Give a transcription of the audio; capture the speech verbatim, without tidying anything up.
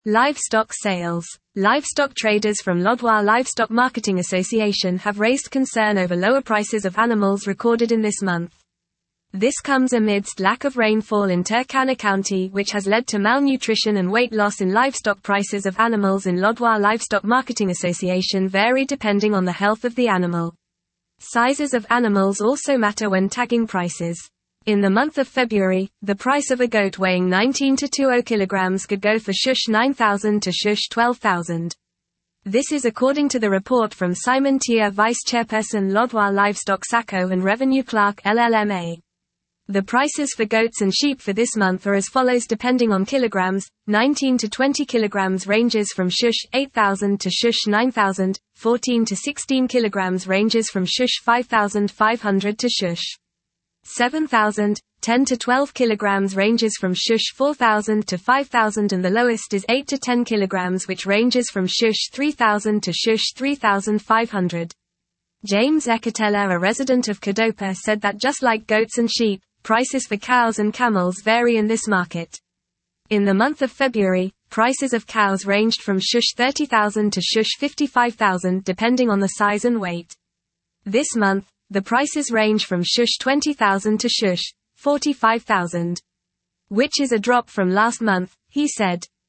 Livestock sales. Livestock traders from Lodwar Livestock Marketing Association have raised concern over lower prices of animals recorded in this month. This comes amidst lack of rainfall in Turkana County, which has led to malnutrition and weight loss in livestock. Prices of animals in Lodwar Livestock Marketing Association vary depending on the health of the animal. Sizes of animals also matter when tagging prices. In the month of February, the price of a goat weighing nineteen to twenty kilograms could go for shush nine thousand to shush twelve thousand. This is according to the report from Simon Tier, Vice Chairperson Lodwar Livestock S A C O and Revenue Clerk L L M A. The prices for goats and sheep for this month are as follows depending on kilograms. nineteen to twenty kilograms ranges from shush eight thousand to shush nine thousand, fourteen to sixteen kilograms ranges from shush five thousand five hundred to shush seven thousand, ten to twelve kilograms ranges from shush four thousand to five thousand, and the lowest is eight to ten kilograms, which ranges from shush three thousand to shush three thousand five hundred. James Ekatela, a resident of Kadopa, said that just like goats and sheep, prices for cows and camels vary in this market. In the month of February, prices of cows ranged from shush thirty thousand to shush fifty-five thousand depending on the size and weight. This month, the prices range from shush twenty thousand to shush forty-five thousand. Which is a drop from last month, he said.